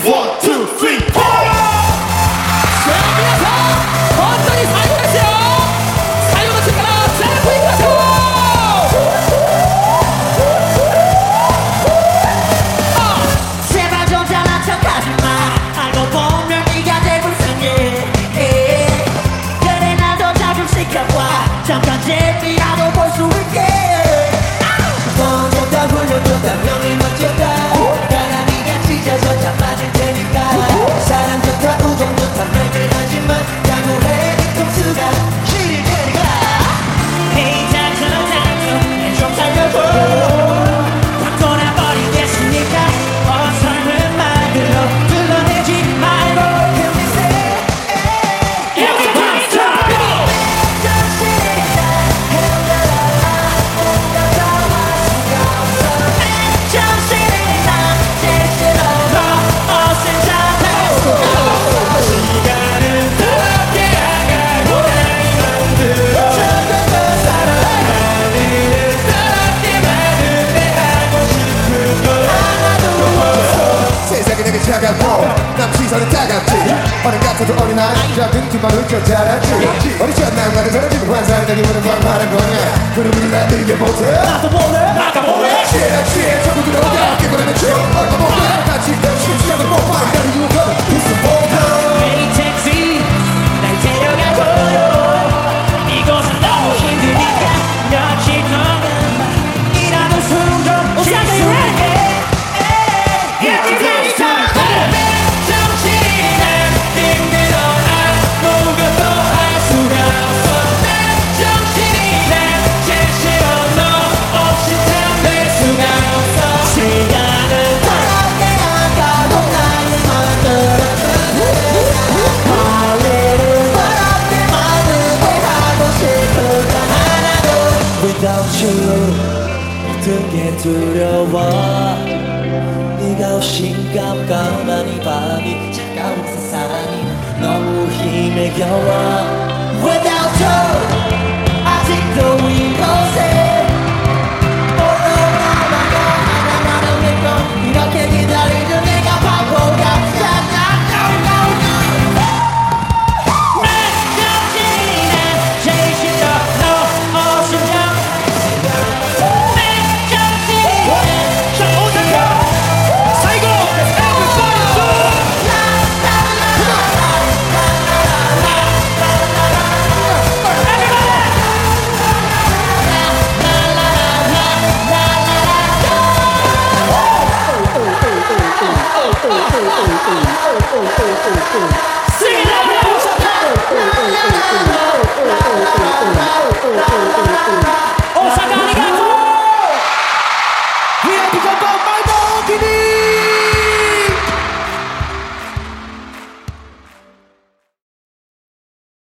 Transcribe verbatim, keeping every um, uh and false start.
One, two, three, four. 어떤 이 사연을 했어요? 사연을 챙겨라. 잘 보이라고. 제발 좀 잘난 척하지 마. 알고 보면 네가 제일 불쌍해. 그래 나도 자좀 시켜봐. 잠깐 재미라도 볼 수 있게. 넌 좋다 훌륭좋다 명이 멋졌다. 바람이가 찢어져 다 맞을 테니까. 사랑 좋다 우정 좋다 말들 하지만 양호해 뒤통수가 시릴 테니까. Hey 장처럼 장처럼 좀 살려줘. 차갑고 남 시선은 따갑지 어린 같아도 어린아이 작은 뒷만 훔쳐 자랐지 어리지 않나 나를 사라지는 환상적이면 광활한 거냐 그놈을 나 이겨보세 나도 몰래 나도 몰래 취해 취해 자꾸 들어오게 깨끗하면 취해 얼마 몰래 같이 심시하면 뽀뽀 나를 유혹하는 무슨 뽀뽀 Hey 택시 날 데려가줘. 이곳은 너무 힘드니까 며칠 동안 이라도 숨좀 쉴게. Without you 모든 게 두려워. 네가 없인 깜깜한 이 밤이 차가운 세상이 너무 힘에 겨워. Without you 아직도 이곳에 홀로 나만 나를 믿고 이렇게 기다리는 내가 바보 같아. Sing it out!